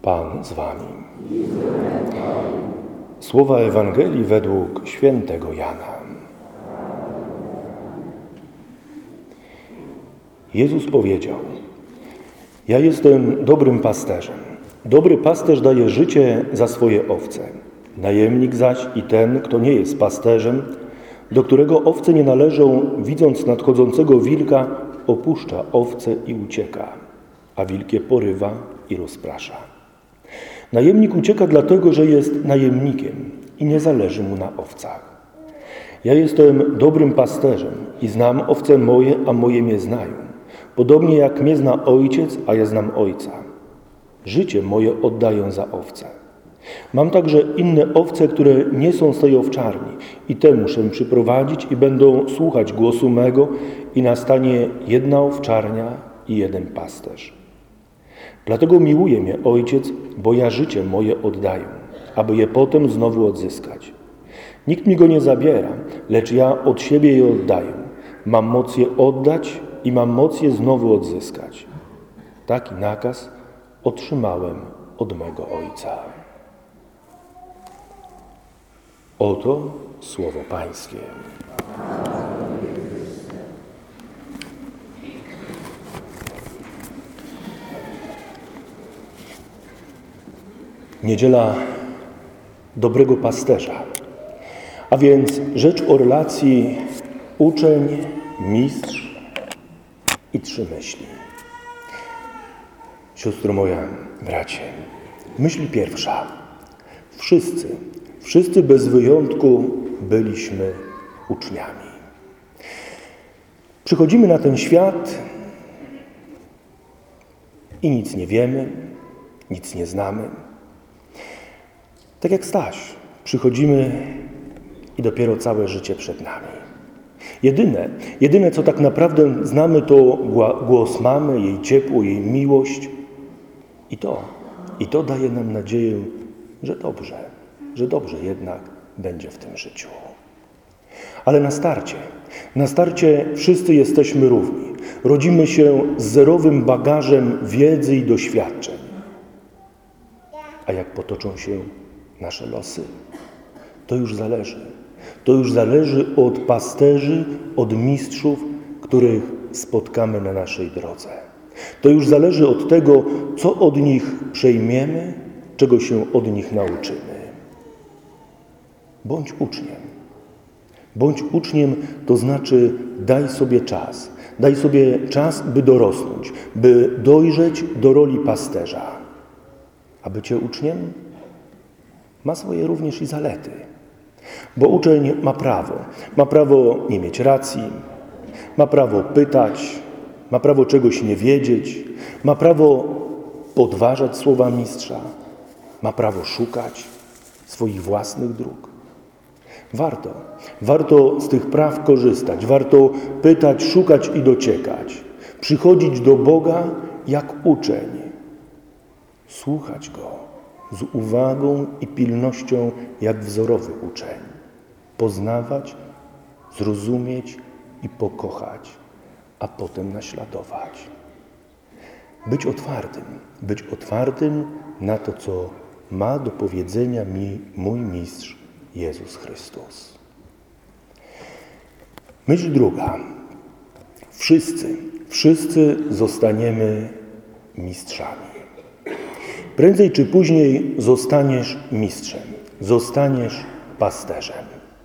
Pan z wami. Słowa Ewangelii według świętego Jana. Jezus powiedział: Ja jestem dobrym pasterzem. Dobry pasterz daje życie za swoje owce. Najemnik zaś i ten, kto nie jest pasterzem, do którego owce nie należą, widząc nadchodzącego wilka, opuszcza owce i ucieka, a wilk je porywa i rozprasza. Najemnik ucieka dlatego, że jest najemnikiem i nie zależy mu na owcach. Ja jestem dobrym pasterzem i znam owce moje, a moje mnie znają. Podobnie jak mnie zna Ojciec, a ja znam Ojca. Życie moje oddaję za owce. Mam także inne owce, które nie są z tej owczarni i te muszę przyprowadzić i będą słuchać głosu mego i nastanie jedna owczarnia i jeden pasterz. Dlatego miłuje mnie Ojciec, bo ja życie moje oddaję, aby je potem znowu odzyskać. Nikt mi go nie zabiera, lecz ja od siebie je oddaję. Mam moc je oddać i mam moc je znowu odzyskać. Taki nakaz otrzymałem od mego Ojca. Oto słowo Pańskie. Niedziela dobrego pasterza, a więc rzecz o relacji uczeń, mistrz i trzy myśli. Siostro moja, bracie, myśl pierwsza. Wszyscy bez wyjątku byliśmy uczniami. Przychodzimy na ten świat i nic nie wiemy, nic nie znamy. Tak jak Staś, przychodzimy i dopiero całe życie przed nami. Jedyne co tak naprawdę znamy, to głos mamy, jej ciepło, jej miłość. I to daje nam nadzieję, że dobrze jednak będzie w tym życiu. Ale na starcie wszyscy jesteśmy równi. Rodzimy się z zerowym bagażem wiedzy i doświadczeń. A jak potoczą się nasze losy, to już zależy. To już zależy od pasterzy, od mistrzów, których spotkamy na naszej drodze. To już zależy od tego, co od nich przejmiemy, czego się od nich nauczymy. Bądź uczniem. Bądź uczniem, to znaczy daj sobie czas. Daj sobie czas, by dorosnąć, by dojrzeć do roli pasterza. A bycie uczniem ma swoje również i zalety. Bo uczeń ma prawo nie mieć racji, ma prawo pytać, ma prawo czegoś nie wiedzieć, ma prawo podważać słowa mistrza, ma prawo szukać swoich własnych dróg. Warto z tych praw korzystać, warto pytać, szukać i dociekać, przychodzić do Boga jak uczeń, słuchać Go z uwagą i pilnością jak wzorowy uczeń, poznawać, zrozumieć i pokochać, a potem naśladować. Być otwartym na to, co ma do powiedzenia mi mój mistrz Jezus Chrystus. Myśl druga. Wszyscy zostaniemy mistrzami. Prędzej czy później zostaniesz mistrzem, zostaniesz pasterzem.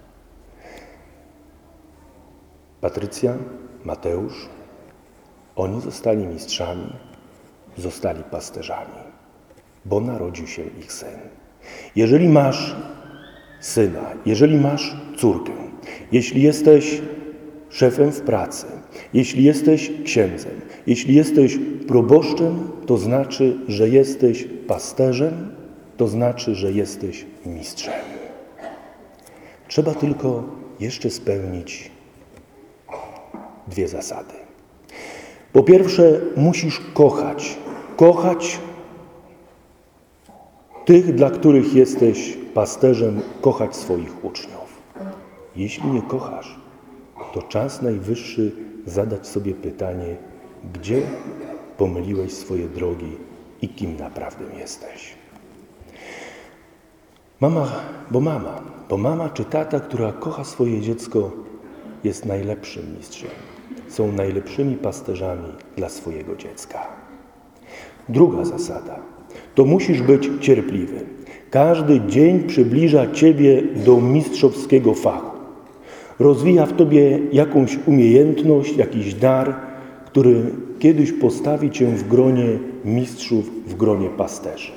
Patrycja, Mateusz, oni zostali mistrzami, zostali pasterzami, bo narodził się ich syn. Jeżeli masz syna, jeżeli masz córkę, jeśli jesteś szefem w pracy, jeśli jesteś księdzem, jeśli jesteś proboszczem, to znaczy, że jesteś pasterzem, to znaczy, że jesteś mistrzem. Trzeba tylko jeszcze spełnić dwie zasady. Po pierwsze, musisz kochać tych, dla których jesteś pasterzem, kochać swoich uczniów. Jeśli nie kochasz, to czas najwyższy zadać sobie pytanie, gdzie pomyliłeś swoje drogi i kim naprawdę jesteś. Mama czy tata, która kocha swoje dziecko, jest najlepszym mistrzem. Są najlepszymi pasterzami dla swojego dziecka. Druga zasada. To musisz być cierpliwy. Każdy dzień przybliża ciebie do mistrzowskiego fachu. Rozwija w tobie jakąś umiejętność, jakiś dar, który kiedyś postawi cię w gronie mistrzów, w gronie pasterzy.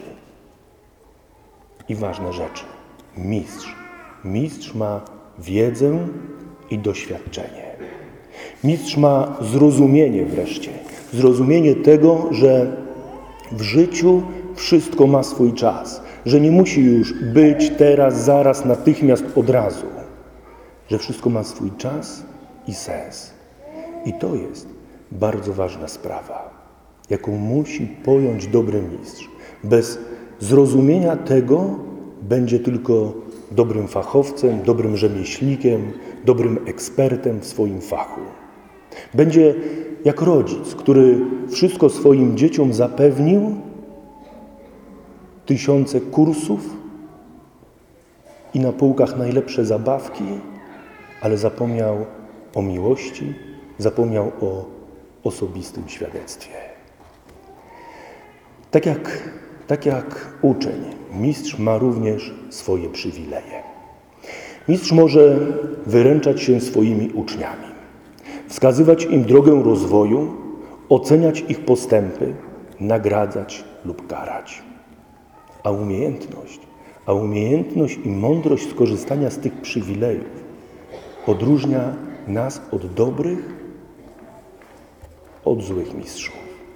I ważne rzeczy. Mistrz ma wiedzę i doświadczenie. Mistrz ma zrozumienie wreszcie. Zrozumienie tego, że w życiu wszystko ma swój czas. Że nie musi już być teraz, zaraz, natychmiast, od razu. Że wszystko ma swój czas i sens. I to jest bardzo ważna sprawa, jaką musi pojąć dobry mistrz. Bez zrozumienia tego będzie tylko dobrym fachowcem, dobrym rzemieślnikiem, dobrym ekspertem w swoim fachu. Będzie jak rodzic, który wszystko swoim dzieciom zapewnił, tysiące kursów i na półkach najlepsze zabawki, ale zapomniał o miłości, zapomniał o osobistym świadectwie. Tak jak uczeń, mistrz ma również swoje przywileje. Mistrz może wyręczać się swoimi uczniami, wskazywać im drogę rozwoju, oceniać ich postępy, nagradzać lub karać. A umiejętność i mądrość skorzystania z tych przywilejów odróżnia nas od dobrych, od złych mistrzów.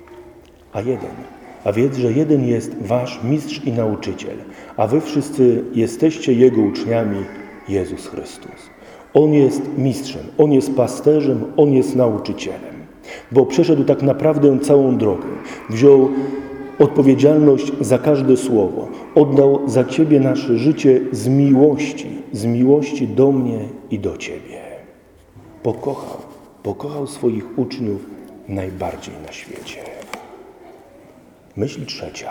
A wiedz, że jeden jest wasz mistrz i nauczyciel, a wy wszyscy jesteście Jego uczniami, Jezus Chrystus. On jest mistrzem, On jest pasterzem, On jest nauczycielem, bo przeszedł tak naprawdę całą drogę. Wziął odpowiedzialność za każde słowo. Oddał za ciebie nasze życie z miłości do mnie i do ciebie. Pokochał swoich uczniów najbardziej na świecie. Myśl trzecia.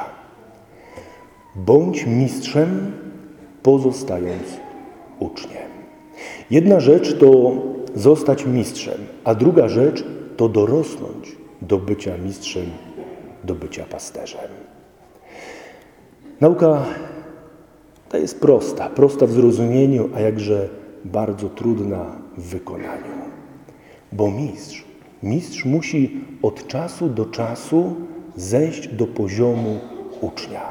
Bądź mistrzem, pozostając uczniem. Jedna rzecz to zostać mistrzem, a druga rzecz to dorosnąć do bycia mistrzem, do bycia pasterzem. Nauka ta jest prosta w zrozumieniu, a jakże bardzo trudna w wykonaniu. Bo mistrz musi od czasu do czasu zejść do poziomu ucznia.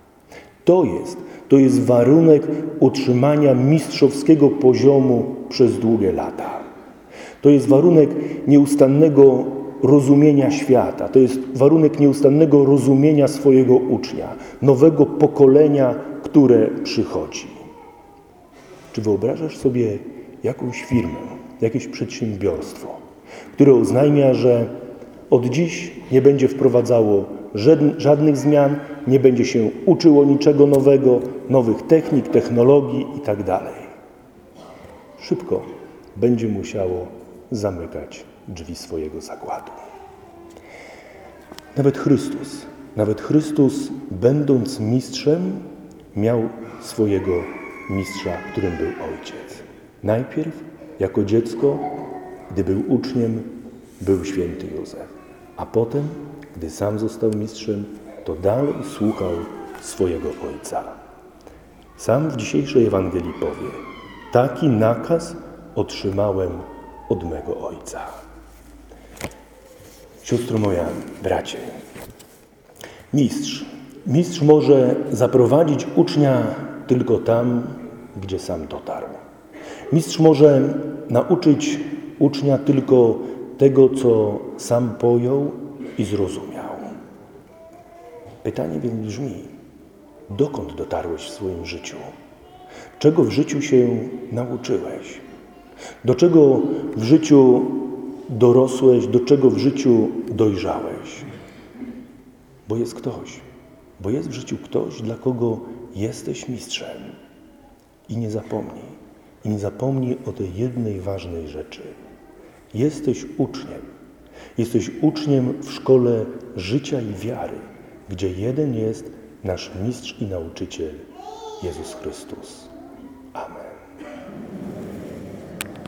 To jest warunek utrzymania mistrzowskiego poziomu przez długie lata. To jest warunek nieustannego rozumienia świata. To jest warunek nieustannego rozumienia swojego ucznia, nowego pokolenia, które przychodzi. Czy wyobrażasz sobie jakąś firmę, jakieś przedsiębiorstwo, które oznajmia, że od dziś nie będzie wprowadzało żadnych zmian, nie będzie się uczyło niczego nowego, nowych technik, technologii itd. Szybko będzie musiało zamykać drzwi swojego zakładu. Nawet Chrystus, będąc mistrzem, miał swojego mistrza, którym był Ojciec. Najpierw jako dziecko, gdy był uczniem, był święty Józef. A potem, gdy sam został mistrzem, to dalej słuchał swojego Ojca. Sam w dzisiejszej Ewangelii powie: taki nakaz otrzymałem od mego Ojca. Siostro moja, bracie, mistrz może zaprowadzić ucznia tylko tam, gdzie sam dotarł. Mistrz może nauczyć ucznia tylko tego, co sam pojął i zrozumiał. Pytanie więc brzmi: dokąd dotarłeś w swoim życiu? Czego w życiu się nauczyłeś? Do czego w życiu dorosłeś? Do czego w życiu dojrzałeś? Bo jest w życiu ktoś, dla kogo jesteś mistrzem. I nie zapomnij o tej jednej ważnej rzeczy. Jesteś uczniem. Jesteś uczniem w szkole życia i wiary. gdzie jeden jest nasz Mistrz i Nauczyciel, Jezus Chrystus.